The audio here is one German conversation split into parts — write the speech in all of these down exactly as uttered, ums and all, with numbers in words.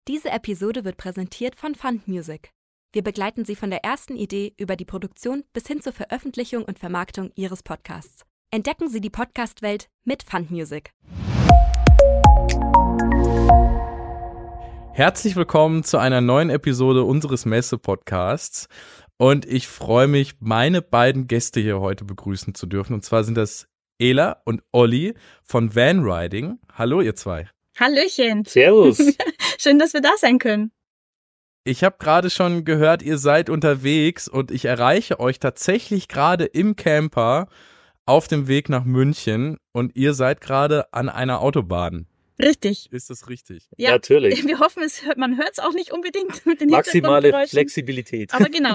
Diese Episode wird präsentiert von Fund Music. Wir begleiten Sie von der ersten Idee über die Produktion bis hin zur Veröffentlichung und Vermarktung Ihres Podcasts. Entdecken Sie die Podcast-Welt mit Fund Music. Herzlich willkommen zu einer neuen Episode unseres Messe-Podcasts. Und ich freue mich, meine beiden Gäste hier heute begrüßen zu dürfen. Und zwar sind das Ela und Olli von Van Riding. Hallo, ihr zwei. Hallöchen. Servus. Schön, dass wir da sein können. Ich habe gerade schon gehört, ihr seid unterwegs und ich erreiche euch tatsächlich gerade im Camper auf dem Weg nach München und ihr seid gerade an einer Autobahn. Richtig. Ist das richtig? Ja, natürlich. Wir hoffen, es hört, man hört es auch nicht unbedingt mit den Maximale Hintergrundgeräuschen. Flexibilität. Aber genau.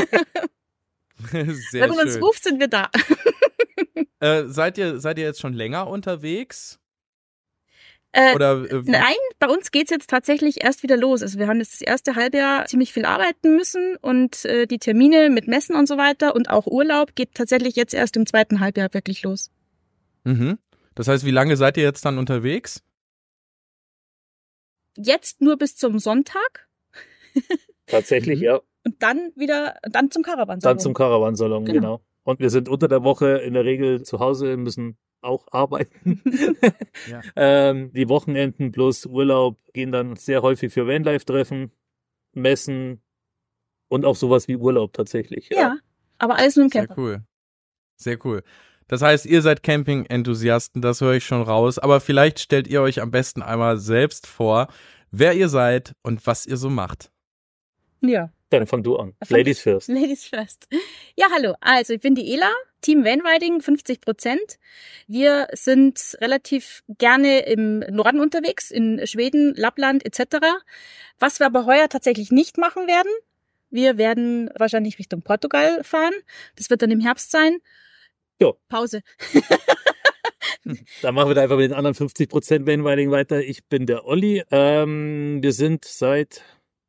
Sehr Wenn man schön. uns ruft, sind wir da. Äh, seid ihr seid ihr jetzt schon länger unterwegs? Äh, Oder äh, Nein, bei uns geht's jetzt tatsächlich erst wieder los. Also wir haben jetzt das erste Halbjahr ziemlich viel arbeiten müssen und äh, die Termine mit Messen und so weiter und auch Urlaub geht tatsächlich jetzt erst im zweiten Halbjahr wirklich los. Mhm. Das heißt, wie lange seid ihr jetzt dann unterwegs? Jetzt nur bis zum Sonntag Tatsächlich, Mhm. ja. und dann wieder, dann zum Caravan. Dann zum Caravansalon, Genau. genau. Und wir sind unter der Woche in der Regel zu Hause, müssen auch arbeiten. Ja. ähm, die Wochenenden plus Urlaub gehen dann sehr häufig für Vanlife-Treffen, Messen und auch sowas wie Urlaub tatsächlich. Ja, aber alles nur im Sehr Camper. cool. Sehr cool. Das heißt, ihr seid Camping-Enthusiasten, das höre ich schon raus. Aber vielleicht stellt ihr euch am besten einmal selbst vor, wer ihr seid und was ihr so macht. Ja. Dann fang du an. Fang Ladies first. Ladies first. Ja, hallo. Also, ich bin die Ela, Team Van Riding, fünfzig Prozent. Wir sind relativ gerne im Norden unterwegs, in Schweden, Lappland et cetera. Was wir aber heuer tatsächlich nicht machen werden, wir werden wahrscheinlich Richtung Portugal fahren. Das wird dann im Herbst sein. Ja. Pause. Dann machen wir da einfach mit den anderen fünfzig Prozent Vanriding weiter. Ich bin der Olli. Ähm, wir sind seit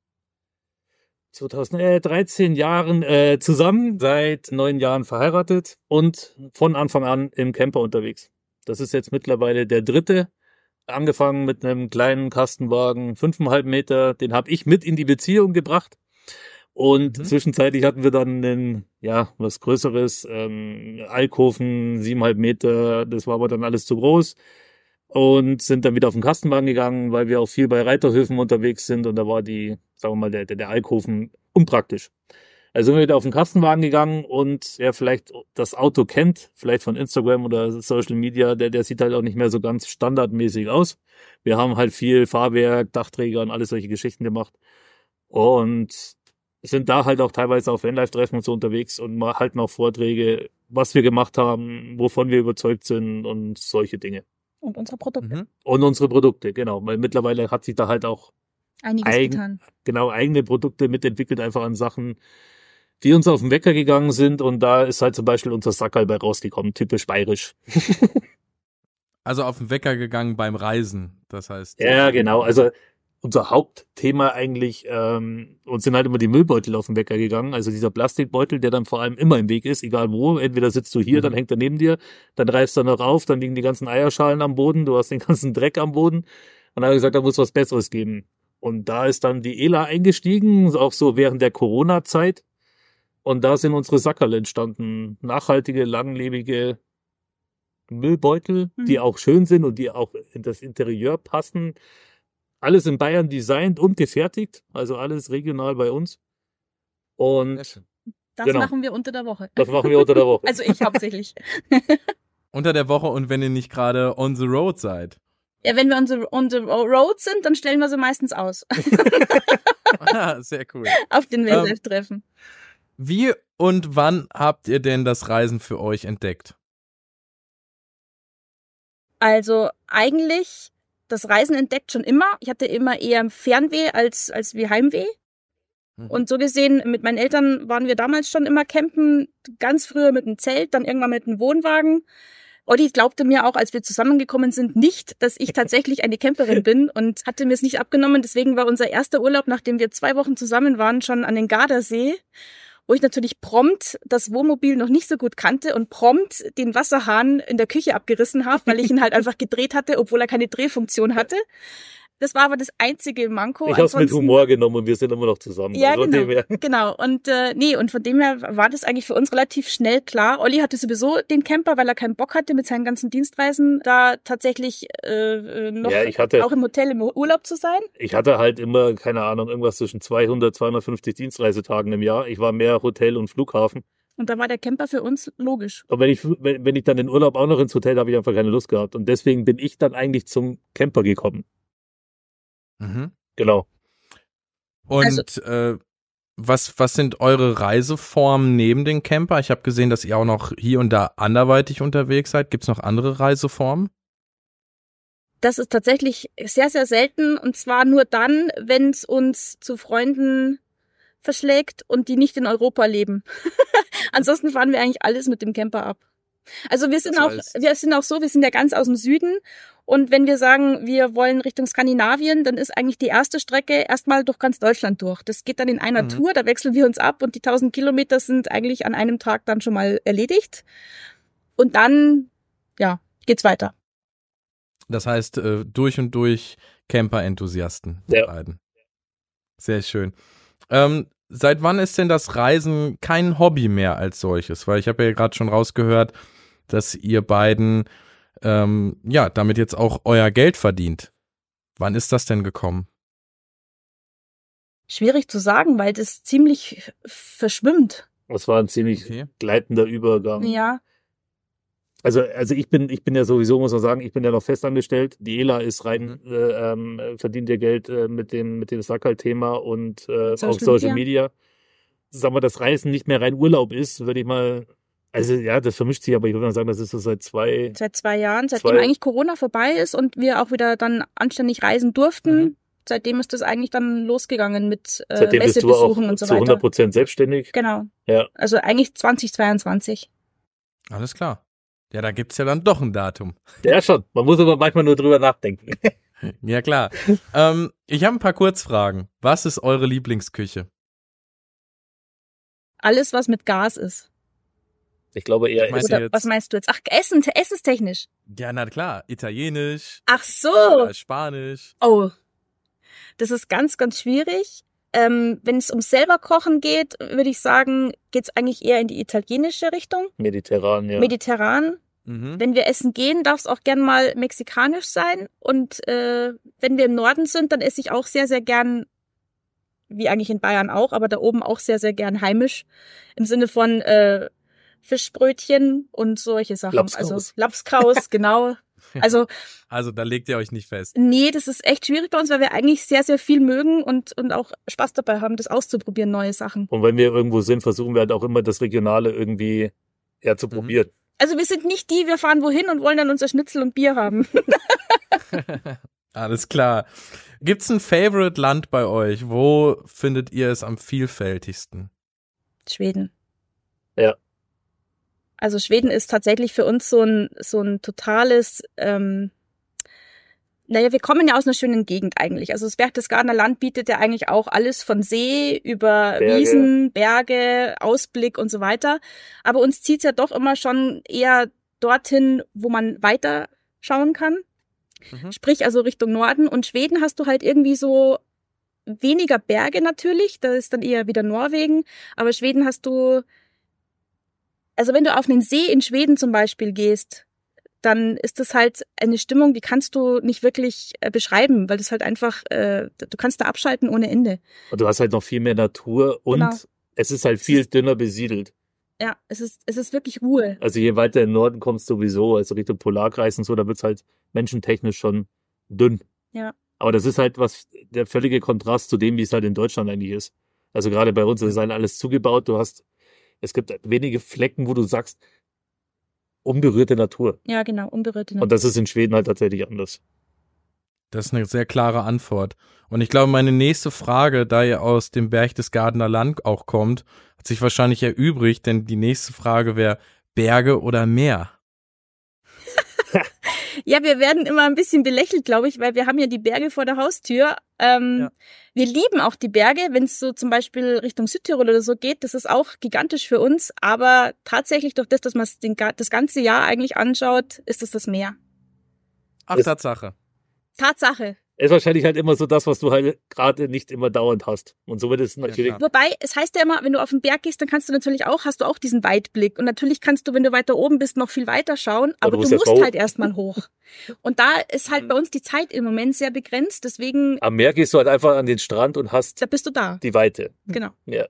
zweitausenddreizehn Jahren äh, zusammen, seit neun Jahren verheiratet und von Anfang an im Camper unterwegs. Das ist jetzt mittlerweile der dritte. Angefangen mit einem kleinen Kastenwagen, fünfeinhalb Meter, den habe ich mit in die Beziehung gebracht. Und Mhm. zwischenzeitlich hatten wir dann einen, ja, was Größeres, ähm, Alkoven, siebeneinhalb Meter, das war aber dann alles zu groß. Und sind dann wieder auf den Kastenwagen gegangen, weil wir auch viel bei Reiterhöfen unterwegs sind und da war die, sagen wir mal, der, der, der Alkoven unpraktisch. Also sind wir wieder auf den Kastenwagen gegangen und wer vielleicht das Auto kennt, vielleicht von Instagram oder Social Media, der, der sieht halt auch nicht mehr so ganz standardmäßig aus. Wir haben halt viel Fahrwerk, Dachträger und alles solche Geschichten gemacht und sind da halt auch teilweise auf Vanlife-Treffen und so unterwegs und mal halten auch Vorträge, was wir gemacht haben, wovon wir überzeugt sind und solche Dinge. Und unsere Produkte. Mhm. Und unsere Produkte, genau. Weil mittlerweile hat sich da halt auch Einiges Eigen- getan. genau eigene Produkte mitentwickelt, einfach an Sachen, die uns auf den Wecker gegangen sind. Und da ist halt zum Beispiel unser Sackerl bei rausgekommen, typisch bayerisch. Also auf den Wecker gegangen beim Reisen, das heißt. Ja, genau. Also unser Hauptthema eigentlich, ähm, uns sind halt immer die Müllbeutel auf den Wecker gegangen. Also dieser Plastikbeutel, der dann vor allem immer im Weg ist, egal wo. Entweder sitzt du hier, Mhm. dann hängt er neben dir, dann reißt er noch auf, dann liegen die ganzen Eierschalen am Boden, du hast den ganzen Dreck am Boden. Und dann habe ich gesagt, da muss was Besseres geben. Und da ist dann die Ela eingestiegen, auch so während der Corona-Zeit. Und da sind unsere Sackerl entstanden. Nachhaltige, langlebige Müllbeutel, Mhm. die auch schön sind und die auch in das Interieur passen. Alles in Bayern designt und gefertigt, also alles regional bei uns. Sehr Und schön. Das Genau. machen wir unter der Woche. das machen wir unter der Woche. Also ich hauptsächlich. Unter der Woche und wenn ihr nicht gerade on the road seid. Ja, wenn wir on the, on the road sind, dann stellen wir sie meistens aus. Ah, sehr cool. Auf den Ähm, Vanlife-Treffen. Wie und wann habt ihr denn das Reisen für euch entdeckt? Also eigentlich das Reisen entdeckt schon immer. Ich hatte immer eher Fernweh als, als wie Heimweh. Mhm. Und so gesehen, mit meinen Eltern waren wir damals schon immer campen. Ganz früher mit einem Zelt, dann irgendwann mit einem Wohnwagen. Olli glaubte mir auch, als wir zusammengekommen sind, nicht, dass ich tatsächlich eine Camperin bin und hatte mir es nicht abgenommen. Deswegen war unser erster Urlaub, nachdem wir zwei Wochen zusammen waren, schon an den Gardasee, wo ich natürlich prompt das Wohnmobil noch nicht so gut kannte und prompt den Wasserhahn in der Küche abgerissen habe, weil ich ihn halt einfach gedreht hatte, obwohl er keine Drehfunktion hatte. Das war aber das einzige Manko. Ich habe es mit Humor genommen und wir sind immer noch zusammen. Ja, also genau. genau. Und äh, nee, und von dem her war das eigentlich für uns relativ schnell klar. Olli hatte sowieso den Camper, weil er keinen Bock hatte, mit seinen ganzen Dienstreisen da tatsächlich äh, noch ja, ich hatte, auch im Hotel im Urlaub zu sein. Ich hatte halt immer, keine Ahnung, irgendwas zwischen zweihundert, zweihundertfünfzig Dienstreisetagen im Jahr. Ich war mehr Hotel und Flughafen. Und da war der Camper für uns logisch. Und wenn ich, wenn, wenn ich dann in Urlaub auch noch ins Hotel, habe ich einfach keine Lust gehabt. Und deswegen bin ich dann eigentlich zum Camper gekommen. Mhm. Genau. Und also, äh, was, was sind eure Reiseformen neben den Camper? Ich habe gesehen, dass ihr auch noch hier und da anderweitig unterwegs seid. Gibt es noch andere Reiseformen? Das ist tatsächlich sehr, sehr selten. Und zwar nur dann, wenn es uns zu Freunden verschlägt und die nicht in Europa leben. Ansonsten fahren wir eigentlich alles mit dem Camper ab. Also wir sind das auch, heißt, wir sind auch so, wir sind ja ganz aus dem Süden. Und wenn wir sagen, wir wollen Richtung Skandinavien, dann ist eigentlich die erste Strecke erstmal durch ganz Deutschland durch. Das geht dann in einer Mhm. Tour, da wechseln wir uns ab und die tausend Kilometer sind eigentlich an einem Tag dann schon mal erledigt. Und dann, ja, geht's weiter. Das heißt, äh, durch und durch Camper-Enthusiasten, die Ja. beiden. Sehr schön. Ähm, seit wann ist denn das Reisen kein Hobby mehr als solches? Weil ich habe ja gerade schon rausgehört, dass ihr beiden ähm, ja damit jetzt auch euer Geld verdient. Wann ist das denn gekommen? Schwierig zu sagen, weil das ziemlich verschwimmt. Das war ein ziemlich Okay. gleitender Übergang. Ja, Also, also ich bin, ich bin ja sowieso, muss man sagen, ich bin ja noch festangestellt. Die Ela ist rein, Mhm. äh, ähm, verdient ihr Geld äh, mit dem, mit dem Sackerl-Thema und äh, Social auf Social Media. Media. Sagen wir, das Reisen nicht mehr rein Urlaub ist, würde ich mal, also ja, das vermischt sich, aber ich würde mal sagen, das ist so seit zwei, seit zwei Jahren, seitdem Zwei- eigentlich Corona vorbei ist und wir auch wieder dann anständig reisen durften. Mhm. Seitdem ist das eigentlich dann losgegangen mit äh, seitdem bist du auch Messebesuchen und so zu hundert weiter. Prozent selbstständig. Genau. Ja. Also eigentlich zwanzig zweiundzwanzig. Alles klar. Ja, da gibt's ja dann doch ein Datum. Ja, schon. Man muss aber manchmal nur drüber nachdenken. Ja, klar. ähm, ich habe ein paar Kurzfragen. Was ist eure Lieblingsküche? Alles, was mit Gas ist. Ich glaube eher, Ich mein- Essen. Meinst du Oder jetzt- was meinst du jetzt? Ach, Essen, essenstechnisch. Ja, na klar. Italienisch Ach so. oder Spanisch. Oh. Das ist ganz, ganz schwierig. Ähm, wenn es ums selber Kochen geht, würde ich sagen, geht's eigentlich eher in die italienische Richtung. mediterran, ja. Mediterran. Mhm. Wenn wir essen gehen, darf es auch gern mal mexikanisch sein. Und äh, wenn wir im Norden sind, dann esse ich auch sehr, sehr gern, wie eigentlich in Bayern auch, aber da oben auch sehr, sehr gern heimisch. Im Sinne von äh, Fischbrötchen und solche Sachen. Lapskaus. Also Lapskaus, genau. Also Also da legt ihr euch nicht fest. nee, das ist echt schwierig bei uns, weil wir eigentlich sehr, sehr viel mögen und, und auch Spaß dabei haben, das auszuprobieren, neue Sachen. Und wenn wir irgendwo sind, versuchen wir halt auch immer das Regionale irgendwie ja, zu Mhm. probieren. Also wir sind nicht die, wir fahren wohin und wollen dann unser Schnitzel und Bier haben. Alles klar. Gibt's ein Favorite-Land bei euch? Wo findet ihr es am vielfältigsten? Schweden. Ja. Also Schweden ist tatsächlich für uns so ein, so ein totales, ähm, naja, wir kommen ja aus einer schönen Gegend eigentlich. Also das Berchtesgadener Land bietet ja eigentlich auch alles von See über Berge. Wiesen, Berge, Ausblick und so weiter. Aber uns zieht's ja doch immer schon eher dorthin, wo man weiter schauen kann. Mhm. Sprich also Richtung Norden. Und Schweden hast du halt irgendwie so weniger Berge natürlich. Da ist dann eher wieder Norwegen. Aber Schweden hast du, also wenn du auf einen See in Schweden zum Beispiel gehst, dann ist das halt eine Stimmung, die kannst du nicht wirklich äh, beschreiben, weil das halt einfach, äh, du kannst da abschalten ohne Ende. Und du hast halt noch viel mehr Natur und Genau. es ist halt viel dünner besiedelt. Ja, es ist, es ist wirklich Ruhe. Also je weiter im Norden kommst sowieso, also Richtung Polarkreis und so, da wird's halt menschentechnisch schon dünn. Ja. Aber das ist halt was, der völlige Kontrast zu dem, wie es halt in Deutschland eigentlich ist. Also gerade bei uns ist halt alles zugebaut, du hast, es gibt wenige Flecken, wo du sagst, unberührte Natur. Ja, genau, unberührte Und Natur. das ist in Schweden halt tatsächlich anders. Das ist eine sehr klare Antwort. Und ich glaube, meine nächste Frage, da ihr aus dem Berchtesgadener Land auch kommt, hat sich wahrscheinlich erübrigt, denn die nächste Frage wäre Berge oder Meer? Ja, wir werden immer ein bisschen belächelt, glaube ich, weil wir haben ja die Berge vor der Haustür. Ähm, Ja. Wir lieben auch die Berge, wenn es so zum Beispiel Richtung Südtirol oder so geht. Das ist auch gigantisch für uns. Aber tatsächlich durch das, dass man es den ga- das ganze Jahr eigentlich anschaut, ist es das Meer. Ach, Das- Tatsache. Tatsache. ist wahrscheinlich halt immer so das, was du halt gerade nicht immer dauernd hast. Und somit ist es natürlich... klar. Wobei, es heißt ja immer, wenn du auf den Berg gehst, dann kannst du natürlich auch, hast du auch diesen Weitblick. Und natürlich kannst du, wenn du weiter oben bist, noch viel weiter schauen. Aber du du musst musst, erst mal halt erstmal hoch. Und da ist halt bei uns die Zeit im Moment sehr begrenzt. Deswegen, Am Meer gehst du halt einfach an den Strand und hast da bist du da. die Weite. Genau. Ja.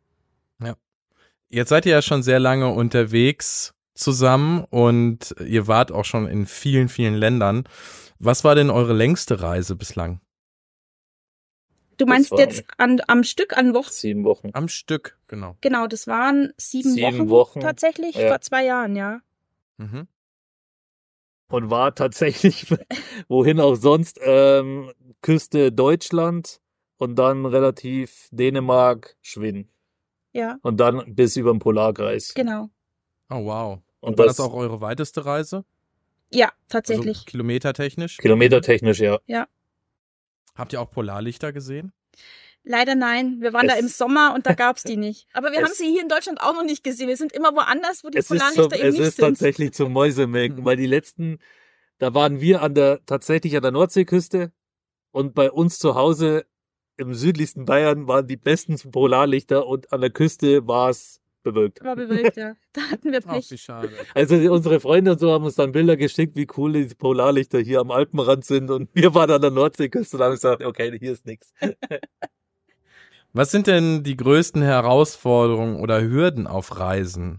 Jetzt seid ihr ja schon sehr lange unterwegs zusammen und ihr wart auch schon in vielen, vielen Ländern. Was war denn eure längste Reise bislang? Du meinst war- jetzt an, am Stück, an Wochen? Sieben Wochen. Am Stück, genau. Genau, das waren sieben, Sieben Wochen, Wochen, tatsächlich, ja. vor zwei Jahren, ja. Mhm. Und war tatsächlich, wohin auch sonst, ähm, Küste Deutschland und dann relativ Dänemark, Schweden. Ja, Und dann bis über den Polarkreis. genau. Oh, wow. Und, Und war das- das auch eure weiteste Reise? Ja, Also tatsächlich. kilometertechnisch? Kilometertechnisch, ja. Habt ihr auch Polarlichter gesehen? Leider nein. Wir waren da Es- im Sommer und da gab's die nicht. Aber wir Es- haben sie hier in Deutschland auch noch nicht gesehen. Wir sind immer woanders, wo die Es ist, Polarlichter zum, eben es nicht ist sind. tatsächlich zum Mäusemelken, weil die letzten, da waren wir an der, tatsächlich an der Nordseeküste und bei uns zu Hause im südlichsten Bayern waren die besten Polarlichter und an der Küste war es bewölkt. War bewölkt, ja. Da hatten wir Ach, Pech. wie schade. Also unsere Freunde und so haben uns dann Bilder geschickt, wie cool die Polarlichter hier am Alpenrand sind und wir waren an der Nordseeküste und haben gesagt, okay, hier ist nichts. Was sind denn die größten Herausforderungen oder Hürden auf Reisen?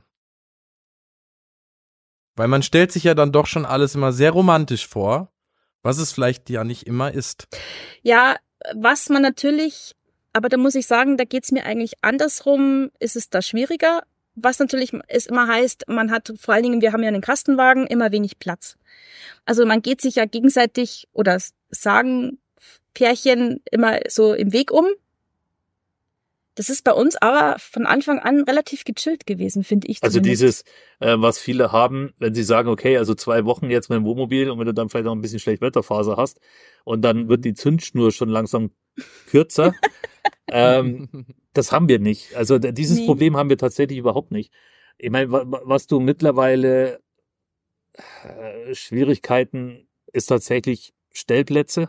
Weil man stellt sich ja dann doch schon alles immer sehr romantisch vor, was es vielleicht ja nicht immer ist. Ja, was man natürlich, aber da muss ich sagen, da geht's mir eigentlich andersrum, ist es da schwieriger. Was natürlich es immer heißt, man hat vor allen Dingen, wir haben ja einen Kastenwagen, immer wenig Platz. Also man geht sich ja gegenseitig oder sagen Pärchen immer so im Weg um. Das ist bei uns aber von Anfang an relativ gechillt gewesen, finde ich. Also zumindest. dieses, äh, was viele haben, wenn sie sagen, okay, also zwei Wochen jetzt mit dem Wohnmobil und wenn du dann vielleicht noch ein bisschen Schlechtwetterphase hast und dann wird die Zündschnur schon langsam kürzer, ähm, das haben wir nicht. Also d- dieses Nee. Problem haben wir tatsächlich überhaupt nicht. Ich meine, wa- wa- was du mittlerweile äh, Schwierigkeiten ist tatsächlich Stellplätze.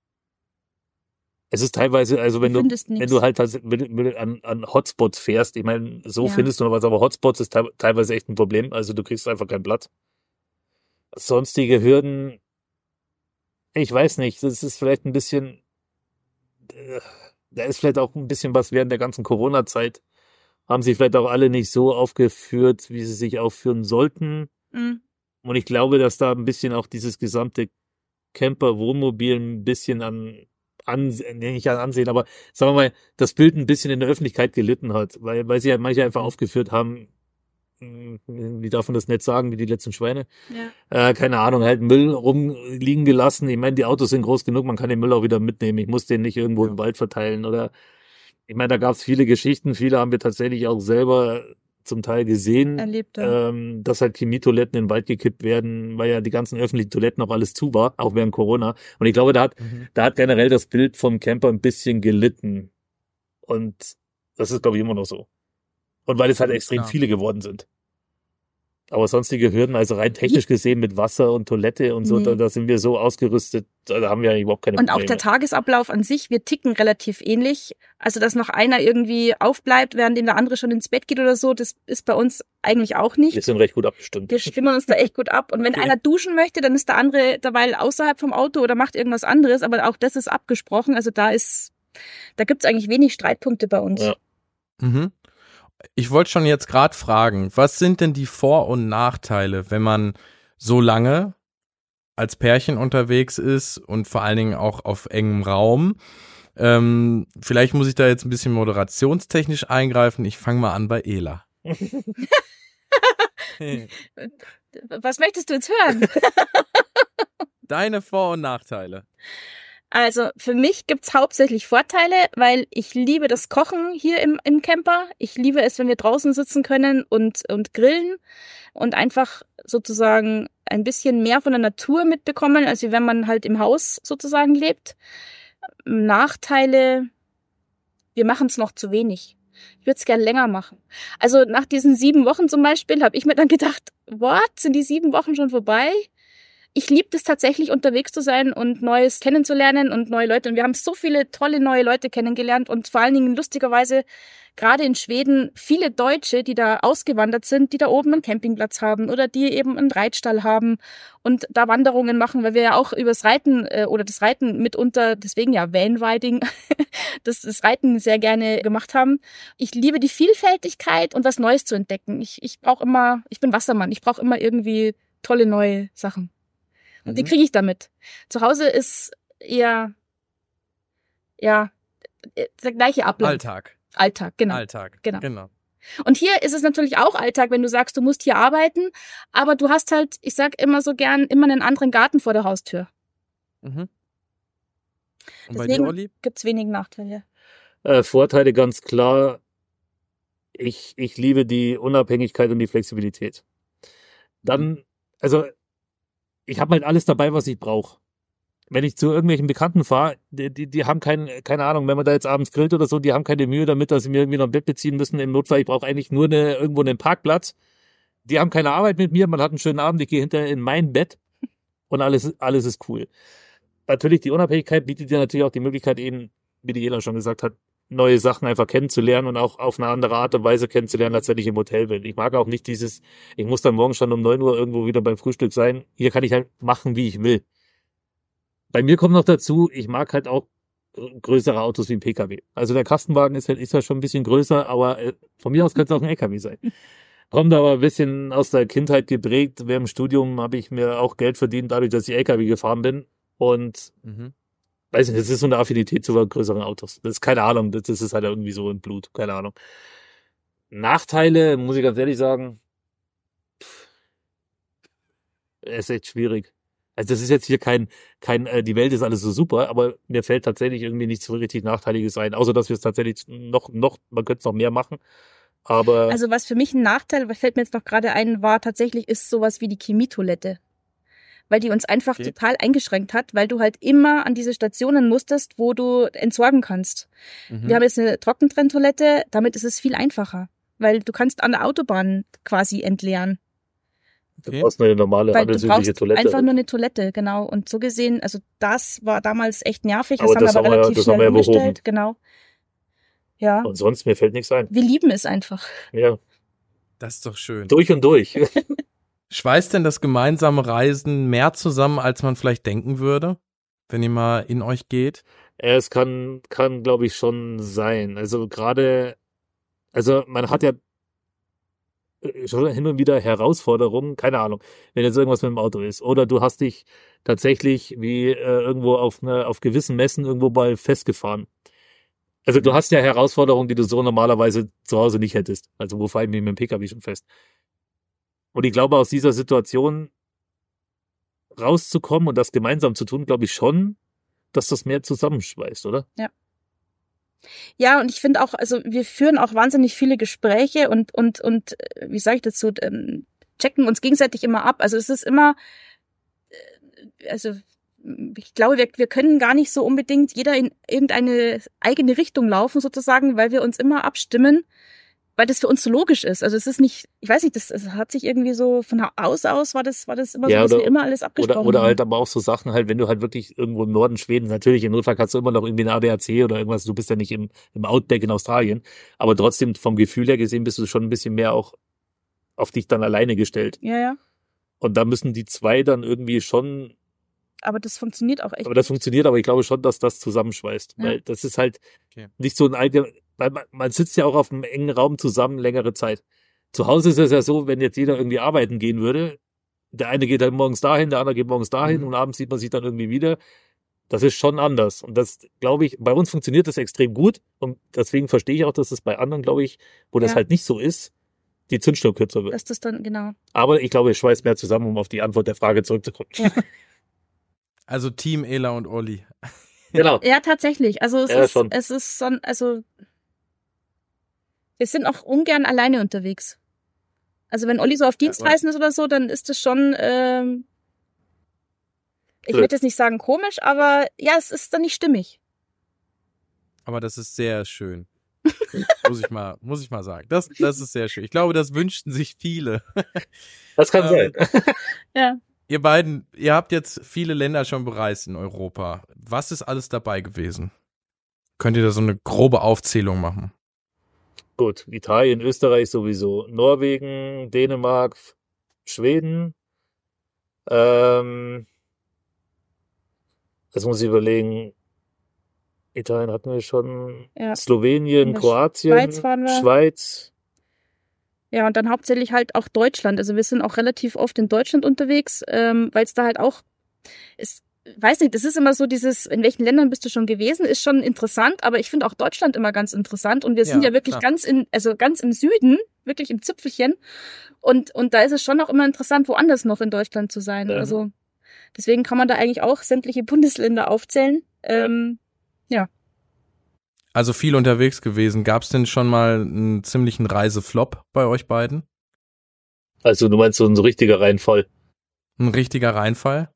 Es ist teilweise, also wenn Du du, findest wenn nix. du halt tats- wenn du an, an Hotspots fährst, ich meine, so Ja. findest du noch was, aber Hotspots ist te- teilweise echt ein Problem, also du kriegst einfach keinen Platz. Sonstige Hürden, ich weiß nicht, das ist vielleicht ein bisschen, äh, da ist vielleicht auch ein bisschen was während der ganzen Corona-Zeit, haben sie vielleicht auch alle nicht so aufgeführt, wie sie sich aufführen sollten. Mhm. Und ich glaube, dass da ein bisschen auch dieses gesamte Camper-Wohnmobil ein bisschen an, Ansehen, nee, nicht an Ansehen, aber sagen wir mal, das Bild ein bisschen in der Öffentlichkeit gelitten hat, weil, weil sie ja manche einfach aufgeführt haben, mh, wie darf man das nicht sagen, wie die letzten Schweine, Ja. äh, keine Ahnung, halt Müll rumliegen gelassen. Ich meine, die Autos sind groß genug, man kann den Müll auch wieder mitnehmen. Ich muss den nicht irgendwo im Wald verteilen oder, ich meine, da gab es viele Geschichten, viele haben wir tatsächlich auch selber zum Teil gesehen, Erlebt, ja. ähm, dass halt Chemietoiletten in den Wald gekippt werden, weil ja die ganzen öffentlichen Toiletten auch alles zu war, auch während Corona. Und ich glaube, da hat, Mhm. da hat generell das Bild vom Camper ein bisschen gelitten. Und das ist, glaube ich, immer noch so. Und weil es halt extrem Klar. viele geworden sind. Aber sonstige Hürden, also rein technisch gesehen mit Wasser und Toilette und so, Nee. da, da sind wir so ausgerüstet, da da haben wir eigentlich überhaupt keine Und auch Probleme. der Tagesablauf an sich, wir ticken relativ ähnlich. Also, dass noch einer irgendwie aufbleibt, während der andere schon ins Bett geht oder so, das ist bei uns eigentlich auch Wir nicht. sind recht gut abgestimmt. Wir stimmen uns da echt gut ab. Und wenn Okay. einer duschen möchte, dann ist der andere derweil außerhalb vom Auto oder macht irgendwas anderes. Aber auch das ist abgesprochen. Also da ist, da gibt's eigentlich wenig Streitpunkte bei uns. Ja. Mhm. Ich wollte schon jetzt gerade fragen, was sind denn die Vor- und Nachteile, wenn man so lange als Pärchen unterwegs ist und vor allen Dingen auch auf engem Raum? Ähm, vielleicht muss ich da jetzt ein bisschen moderationstechnisch eingreifen. Ich fange mal an bei Ela. Was möchtest du jetzt hören? Deine Vor- und Nachteile. Also für mich gibt's hauptsächlich Vorteile, weil ich liebe das Kochen hier im, im Camper. Ich liebe es, wenn wir draußen sitzen können und, und grillen und einfach sozusagen ein bisschen mehr von der Natur mitbekommen, als wenn man halt im Haus sozusagen lebt. Nachteile, wir machen es noch zu wenig. Ich würde es gern länger machen. Also nach diesen sieben Wochen zum Beispiel habe ich mir dann gedacht, what, sind die sieben Wochen schon vorbei? ich liebe es tatsächlich, unterwegs zu sein und Neues kennenzulernen und neue Leute. Und wir haben so viele tolle neue Leute kennengelernt und vor allen Dingen lustigerweise gerade in Schweden viele Deutsche, die da ausgewandert sind, die da oben einen Campingplatz haben oder die eben einen Reitstall haben und da Wanderungen machen, weil wir ja auch übers Reiten äh, oder das Reiten mitunter, deswegen ja Vanriding, das, das Reiten sehr gerne gemacht haben. Ich liebe die Vielfältigkeit und was Neues zu entdecken. Ich, ich brauche immer, ich bin Wassermann, ich brauche immer irgendwie tolle neue Sachen. Und mhm. die kriege ich damit. Zu Hause ist eher, ja, der gleiche Ablauf. Alltag. Alltag, genau. Alltag, genau. genau. Und hier ist es natürlich auch Alltag, wenn du sagst, du musst hier arbeiten, aber du hast halt, ich sag immer so gern, immer einen anderen Garten vor der Haustür. Mhm. Und Deswegen bei dir, Olli? Gibt's wenig Nachteile. Äh, Vorteile ganz klar. Ich, ich liebe die Unabhängigkeit und die Flexibilität. Dann, also, ich habe halt alles dabei, was ich brauche. Wenn ich zu irgendwelchen Bekannten fahre, die, die, die haben kein, keine Ahnung, wenn man da jetzt abends grillt oder so, die haben keine Mühe damit, dass sie mir irgendwie noch ein Bett beziehen müssen. Im Notfall, ich brauche eigentlich nur eine, irgendwo einen Parkplatz. Die haben keine Arbeit mit mir, man hat einen schönen Abend, ich gehe hinterher in mein Bett und alles, alles ist cool. Natürlich, die Unabhängigkeit bietet dir natürlich auch die Möglichkeit, eben, wie die Ela schon gesagt hat, neue Sachen einfach kennenzulernen und auch auf eine andere Art und Weise kennenzulernen, als wenn ich im Hotel bin. Ich mag auch nicht dieses, ich muss dann morgen schon um neun Uhr irgendwo wieder beim Frühstück sein. Hier kann ich halt machen, wie ich will. Bei mir kommt noch dazu, ich mag halt auch größere Autos wie ein P K W. Also der Kastenwagen ist halt, ist ja schon ein bisschen größer, aber von mir aus könnte es auch ein L K W sein. Kommt aber ein bisschen aus der Kindheit geprägt. Während dem Studium habe ich mir auch Geld verdient, dadurch, dass ich L K W gefahren bin. Und mhm. weiß nicht, das ist so eine Affinität zu größeren Autos. Das ist keine Ahnung, das, das ist halt irgendwie so im Blut, keine Ahnung. Nachteile, muss ich ganz ehrlich sagen, pff, ist echt schwierig. Also das ist jetzt hier kein, kein, äh, die Welt ist alles so super, aber mir fällt tatsächlich irgendwie nichts so richtig Nachteiliges ein, außer dass wir es tatsächlich noch, noch, man könnte es noch mehr machen. Aber also was für mich ein Nachteil, was fällt mir jetzt noch gerade ein, war tatsächlich, ist sowas wie die Chemietoilette. Weil die uns einfach okay. total eingeschränkt hat, weil du halt immer an diese Stationen musstest, wo du entsorgen kannst. Mhm. Wir haben jetzt eine Trockentrenntoilette, damit ist es viel einfacher, weil du kannst an der Autobahn quasi entleeren. Du brauchst eine normale, handelsübliche Toilette. Einfach nur eine Toilette, genau. Und so gesehen, also das war damals echt nervig. Das aber haben das wir aber haben relativ wir, schnell wir umgestellt, genau. Ja. Und sonst, mir fällt nichts ein. Wir lieben es einfach. Ja. Das ist doch schön. Durch und durch. Schweißt denn das gemeinsame Reisen mehr zusammen, als man vielleicht denken würde, wenn ihr mal in euch geht? Es kann, kann, glaube ich, schon sein. Also gerade, also man hat ja schon hin und wieder Herausforderungen, keine Ahnung, wenn jetzt irgendwas mit dem Auto ist. Oder du hast dich tatsächlich wie äh, irgendwo auf eine, auf gewissen Messen irgendwo mal festgefahren. Also du hast ja Herausforderungen, die du so normalerweise zu Hause nicht hättest. Also wo fahre ich mich mit dem P K W schon fest? Und ich glaube, aus dieser Situation rauszukommen und das gemeinsam zu tun, glaube ich schon, dass das mehr zusammenschweißt, oder? Ja. Ja, und ich finde auch, also wir führen auch wahnsinnig viele Gespräche und, und, und, wie sage ich dazu, ähm, checken uns gegenseitig immer ab. Also es ist immer, äh, also ich glaube, wir, wir können gar nicht so unbedingt jeder in irgendeine eigene Richtung laufen sozusagen, weil wir uns immer abstimmen, weil das für uns so logisch ist. Also es ist nicht, ich weiß nicht, das, das hat sich irgendwie so von Haus aus war das, war das immer ja, so, dass oder, wir immer alles abgesprochen oder, oder haben. halt aber auch so Sachen halt, wenn du halt wirklich irgendwo im Norden Schwedens, natürlich im Notfall kannst du immer noch irgendwie eine A D A C oder irgendwas, du bist ja nicht im, im Outback in Australien, aber trotzdem vom Gefühl her gesehen bist du schon ein bisschen mehr auch auf dich dann alleine gestellt. Ja, ja. Und da müssen die zwei dann irgendwie schon. Aber das funktioniert auch echt. Aber das funktioniert, aber ich glaube schon, dass das zusammenschweißt, Ja. weil das ist halt okay. nicht so ein allgemein, weil man, man sitzt ja auch auf einem engen Raum zusammen längere Zeit. Zu Hause ist es ja so, wenn jetzt jeder irgendwie arbeiten gehen würde, der eine geht halt morgens dahin, der andere geht morgens dahin Mhm. und abends sieht man sich dann irgendwie wieder. Das ist schon anders. Und das, glaube ich, bei uns funktioniert das extrem gut. Und deswegen verstehe ich auch, dass es bei anderen, glaube ich, wo das Ja. halt nicht so ist, die Zündschnur kürzer wird. Dass das dann, genau. Aber ich glaube, es schweißt mehr zusammen, um auf die Antwort der Frage zurückzukommen. Ja. Also Team Ela und Olli. Genau. Ja, tatsächlich. Also es Ja, ist, schon. es ist so, also wir sind auch ungern alleine unterwegs. Also wenn Olli so auf Dienstreisen ist oder so, dann ist das schon, ähm, ich Blöd. würde jetzt nicht sagen komisch, aber ja, es ist dann nicht stimmig. Aber das ist sehr schön. muss ich mal, muss ich mal sagen. Das, das ist sehr schön. Ich glaube, das wünschten sich viele. Das kann Ähm, sein. Ja. Ihr beiden, ihr habt jetzt viele Länder schon bereist in Europa. Was ist alles dabei gewesen? Könnt ihr da so eine grobe Aufzählung machen? Gut, Italien, Österreich sowieso, Norwegen, Dänemark, Schweden. Ähm, jetzt muss ich überlegen, Italien hatten wir schon, Ja. Slowenien, In der Kroatien, Schweiz waren wir. Schweiz. Ja, und dann hauptsächlich halt auch Deutschland. Also wir sind auch relativ oft in Deutschland unterwegs, ähm, weil es da halt auch, ist, weiß nicht, das ist immer so dieses, in welchen Ländern bist du schon gewesen, ist schon interessant, aber ich finde auch Deutschland immer ganz interessant und wir sind Ja, ja, wirklich klar. ganz in, also ganz im Süden, wirklich im Zipfelchen und, und da ist es schon auch immer interessant, woanders noch in Deutschland zu sein. Mhm. Also deswegen kann man da eigentlich auch sämtliche Bundesländer aufzählen. Ähm, ja. Also viel unterwegs gewesen. Gab es denn schon mal einen ziemlichen Reiseflop bei euch beiden? Also du meinst so ein so richtiger Reinfall. Ein richtiger Reinfall?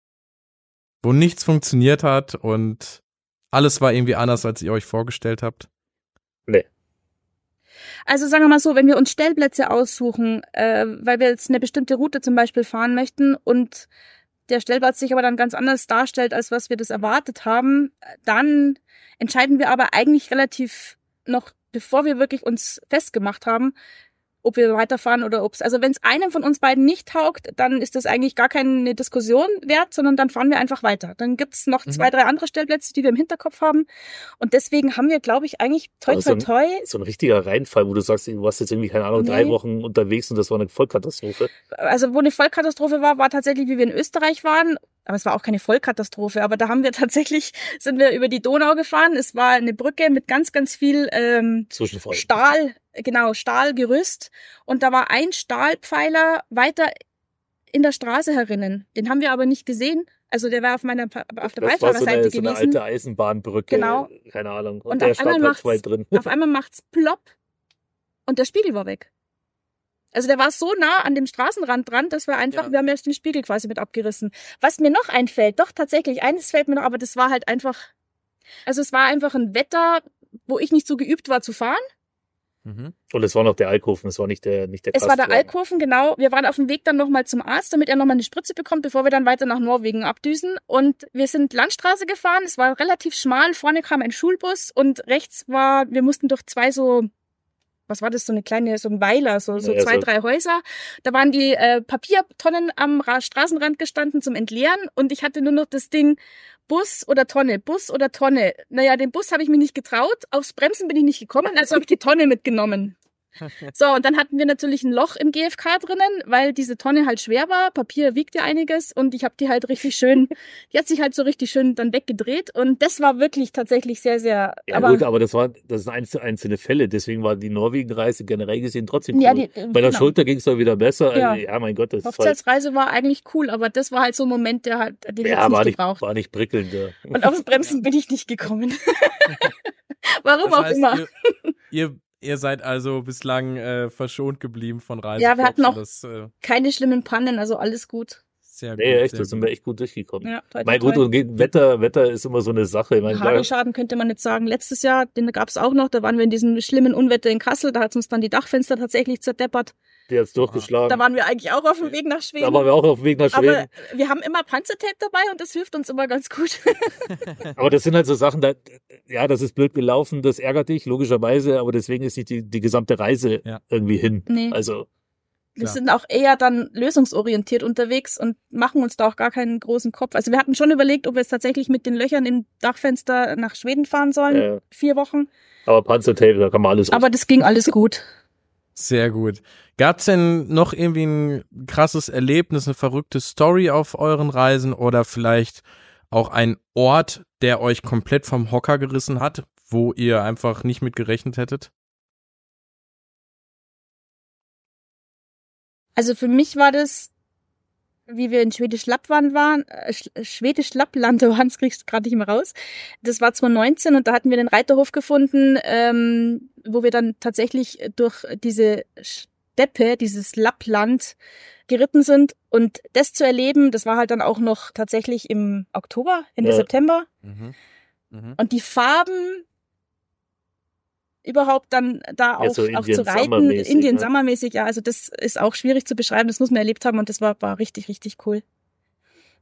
Wo nichts funktioniert hat und alles war irgendwie anders, als ihr euch vorgestellt habt? Nee. Also sagen wir mal so, wenn wir uns Stellplätze aussuchen, äh, weil wir jetzt eine bestimmte Route zum Beispiel fahren möchten und der Stellplatz sich aber dann ganz anders darstellt, als was wir das erwartet haben, dann entscheiden wir aber eigentlich relativ noch, bevor wir wirklich uns festgemacht haben, ob wir weiterfahren oder ob's. Also wenn es einem von uns beiden nicht taugt, dann ist das eigentlich gar keine Diskussion wert, sondern dann fahren wir einfach weiter. Dann gibt's noch Mhm. zwei, drei andere Stellplätze, die wir im Hinterkopf haben. Und deswegen haben wir, glaube ich, eigentlich toi Aber toi so toi. So ein richtiger Reinfall, wo du sagst, du warst jetzt irgendwie, keine Ahnung, drei Nee. Wochen unterwegs und das war eine Vollkatastrophe. Also wo eine Vollkatastrophe war, war tatsächlich, wie wir in Österreich waren. Aber es war auch keine Vollkatastrophe. Aber da haben wir tatsächlich, sind wir über die Donau gefahren. Es war eine Brücke mit ganz, ganz viel ähm, Zwischenfall. Stahl, genau, Stahlgerüst. Und da war ein Stahlpfeiler weiter in der Straße herinnen. Den haben wir aber nicht gesehen. Also der war auf meiner auf der Das war so eine, Beifahrerseite so eine gewesen. alte Eisenbahnbrücke. Genau. Keine Ahnung. Und, Und der auf einmal stand halt macht's- weit drin. Auf einmal macht's plopp und der Spiegel war weg. Also der war so nah an dem Straßenrand dran, dass wir einfach, Ja. wir haben jetzt den Spiegel quasi mit abgerissen. Was mir noch einfällt, doch tatsächlich, eines fällt mir noch, aber das war halt einfach, also es war einfach ein Wetter, wo ich nicht so geübt war zu fahren. Mhm. Und es war noch der Alkoven, es war nicht der, nicht der Es war der Kraftwagen. Alkoven, genau. Wir waren auf dem Weg dann nochmal zum Arzt, damit er nochmal eine Spritze bekommt, bevor wir dann weiter nach Norwegen abdüsen. Und wir sind Landstraße gefahren, es war relativ schmal, vorne kam ein Schulbus und rechts war, wir mussten durch zwei so, was war das, so eine kleine, so ein Weiler, so, so Ja, zwei, so- drei Häuser. Da waren die äh, Papiertonnen am Ra Straßenrand gestanden zum Entleeren und ich hatte nur noch das Ding, Bus oder Tonne, Bus oder Tonne. Naja, den Bus habe ich mir nicht getraut, aufs Bremsen bin ich nicht gekommen, also habe ich die Tonne mitgenommen. So, und dann hatten wir natürlich ein Loch im G F K drinnen, weil diese Tonne halt schwer war. Papier wiegt ja einiges und ich habe die halt richtig schön, die hat sich halt so richtig schön dann weggedreht und das war wirklich tatsächlich sehr, sehr, Ja aber gut, aber das war, das sind einzelne, einzelne Fälle, deswegen war die Norwegen-Reise generell gesehen trotzdem cool. ja, die, Bei der genau. Schulter ging es doch wieder besser. Ja. Also, ja, mein Gott, das ist halt, Hochzeitsreise war eigentlich cool, aber das war halt so ein Moment, der halt, den ja, hätte ich war nicht nicht, gebraucht. war nicht prickelnd. Ja. Und aufs Bremsen bin ich nicht gekommen. Warum Das auch heißt, immer. Ihr, ihr, ihr seid also bislang äh, verschont geblieben von Reisen. Ja, wir hatten auch- Das, äh, Keine schlimmen Pannen, also alles gut. sehr gut. Nee, echt, sehr da sind gut. wir echt gut durchgekommen. Ja, toi, toi, Mein gut, toi. und geht- Wetter, Wetter ist immer so eine Sache. Ich meine, da, Hagelschaden könnte man nicht sagen. Letztes Jahr, den gab es auch noch, da waren wir in diesem schlimmen Unwetter in Kassel, da hat uns dann die Dachfenster tatsächlich zerdeppert. die hat's durchgeschlagen. Da waren wir eigentlich auch auf dem Weg nach Schweden. Da waren wir auch auf dem Weg nach Schweden. aber wir haben immer Panzertape dabei und das hilft uns immer ganz gut. Aber das sind halt so Sachen, da, ja, das ist blöd gelaufen, das ärgert dich, logischerweise, aber deswegen ist nicht die, die gesamte Reise Ja. irgendwie hin. Nee. Also, Wir Klar. sind auch eher dann lösungsorientiert unterwegs und machen uns da auch gar keinen großen Kopf. Also wir hatten schon überlegt, ob wir jetzt tatsächlich mit den Löchern im Dachfenster nach Schweden fahren sollen. äh, Vier Wochen. aber Panzertape, da kann man alles Aber das ging alles gut. Sehr gut. Gab's denn noch irgendwie ein krasses Erlebnis, eine verrückte Story auf euren Reisen oder vielleicht auch ein Ort, der euch komplett vom Hocker gerissen hat, wo ihr einfach nicht mit gerechnet hättet? Also für mich war das, wie wir in Schwedisch Lappland waren, äh, Sch Schwedisch Lappland waren, das kriegst du gerade nicht mehr raus. Das war zwanzig neunzehn und da hatten wir den Reiterhof gefunden, ähm, wo wir dann tatsächlich durch diese Steppe, dieses Lappland geritten sind. Und das zu erleben, das war halt dann auch noch tatsächlich im Oktober, Ende Ja. September. Mhm. Mhm. Und die Farben überhaupt dann da Ja, auch, so auch zu Indian reiten, Summer-mäßig, Indien ne? Summer-mäßig, ja, also das ist auch schwierig zu beschreiben, das muss man erlebt haben und das war, war richtig, richtig cool.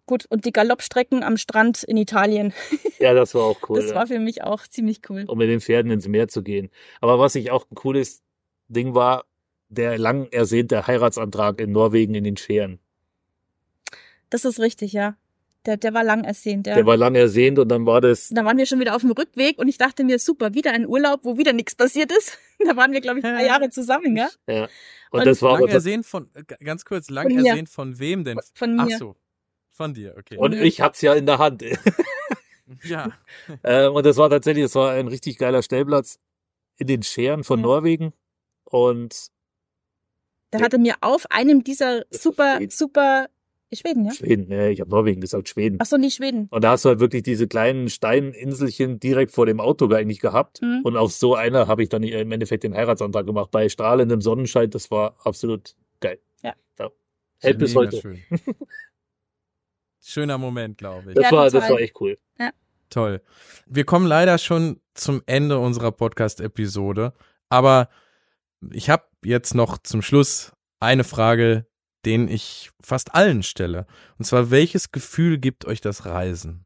gut, und die Galoppstrecken am Strand in Italien. Ja, das war auch cool. Das war für mich auch ziemlich cool. Um mit den Pferden ins Meer zu gehen. Aber was ich auch ein cooles Ding war, der lang ersehnte Heiratsantrag in Norwegen in den Schären. Das ist richtig, ja. Der, der war lang ersehnt, ja. Der war lang ersehnt und dann war das... Da waren wir schon wieder auf dem Rückweg und ich dachte mir, super, wieder ein Urlaub, wo wieder nichts passiert ist. Da waren wir, glaube ich, drei Jahre zusammen, ja. Ja. Und, Und das war Lang aber... ersehnt von, ganz kurz, lang Von mir. ersehnt von wem denn? Von mir. Ach so, von dir, okay. Und ich hab's ja in der Hand. Ja. Ähm, und das war tatsächlich, das war ein richtig geiler Stellplatz in den Schären von Ja. Norwegen. Und Der hatte mir auf einem dieser Das ist super, Schweden. super, Schweden, ja? Schweden, ja, ich habe Norwegen gesagt, Schweden. Ach so, nicht Schweden. Und da hast du halt wirklich diese kleinen Steininselchen direkt vor dem Auto eigentlich gehabt. Mhm. Und auf so einer habe ich dann im Endeffekt den Heiratsantrag gemacht. Bei strahlendem Sonnenschein, das war absolut geil. Ja. ja. Hält bis Mega heute. schön. Schöner Moment, glaube ich. Das, Ja, war, total. das war echt cool. Toll. Wir kommen leider schon zum Ende unserer Podcast-Episode, aber ich habe jetzt noch zum Schluss eine Frage, den ich fast allen stelle. Und zwar, welches Gefühl gibt euch das Reisen?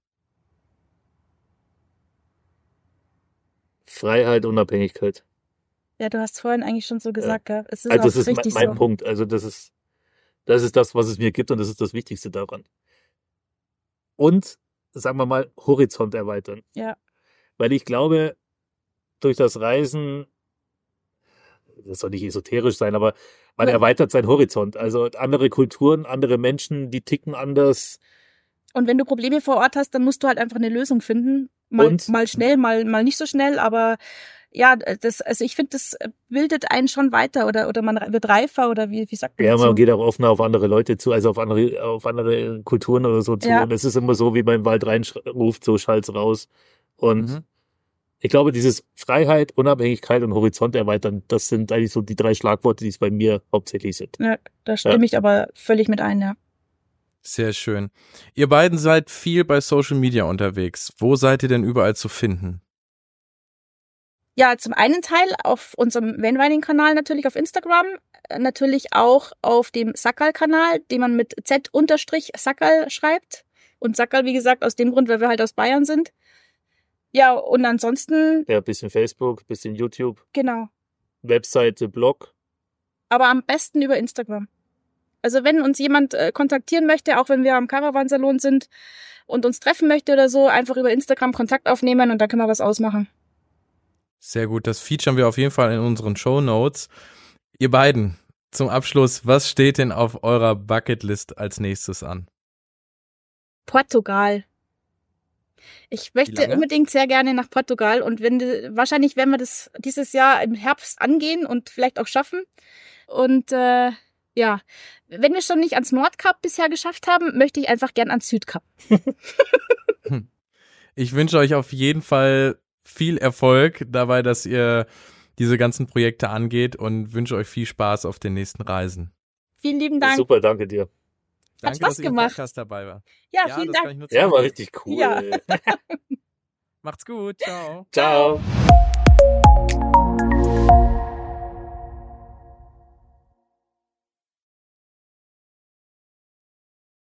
Freiheit, Unabhängigkeit. Ja, du hast vorhin eigentlich schon so gesagt, gell? Es ist Also auch das ist mein, richtig mein so. Punkt. Also das ist, das ist das, was es mir gibt und das ist das Wichtigste daran. Und, sagen wir mal, Horizont erweitern. Ja. Weil ich glaube, durch das Reisen, das soll nicht esoterisch sein, aber man Ja. erweitert seinen Horizont. Also andere Kulturen, andere Menschen, die ticken anders. Und wenn du Probleme vor Ort hast, dann musst du halt einfach eine Lösung finden. Mal, Und- mal schnell, mal, mal nicht so schnell, aber ja, das, also ich finde, das bildet einen schon weiter oder, oder man wird reifer oder wie, wie sagt man Ja, dazu? man geht auch offener auf andere Leute zu, also auf andere, auf andere Kulturen oder so zu. Ja. Und es ist immer so, wie beim Wald reinruft, so schallt's raus. Und Mhm. ich glaube, dieses Freiheit, Unabhängigkeit und Horizont erweitern, das sind eigentlich so die drei Schlagworte, die es bei mir hauptsächlich sind. Ja, da stimme Ja. ich aber völlig mit ein, ja. Sehr schön. Ihr beiden seid viel bei Social Media unterwegs. Wo seid ihr denn überall zu finden? Ja, zum einen Teil auf unserem Vanwining-Kanal natürlich auf Instagram, äh, natürlich auch auf dem Sackerl-Kanal, den man mit Z-Sackerl schreibt. Und Sackerl, wie gesagt, aus dem Grund, weil wir halt aus Bayern sind. Ja, und ansonsten, Ja, bisschen Facebook, bisschen YouTube, genau. Webseite, Blog. Aber am besten über Instagram. Also wenn uns jemand äh, kontaktieren möchte, auch wenn wir am Caravansalon sind und uns treffen möchte oder so, einfach über Instagram Kontakt aufnehmen und dann können wir was ausmachen. Sehr gut, das featuren wir auf jeden Fall in unseren Shownotes. Ihr beiden, zum Abschluss, was steht denn auf eurer Bucketlist als nächstes an? Portugal. Ich möchte lange? unbedingt sehr gerne nach Portugal und wenn wahrscheinlich werden wir das dieses Jahr im Herbst angehen und vielleicht auch schaffen. Und äh, ja, wenn wir schon nicht ans Nordkap bisher geschafft haben, möchte ich einfach gern ans Südkap. Ich wünsche euch auf jeden Fall viel Erfolg dabei, dass ihr diese ganzen Projekte angeht und wünsche euch viel Spaß auf den nächsten Reisen. Vielen lieben Dank. Super, danke dir. Danke, Spaß dass ihr im gemacht. Podcast dabei war. Ja, Ja, vielen das kann Dank. ich nur Ja, war zurückgeben. richtig cool. Ja. Macht's gut, ciao. Ciao.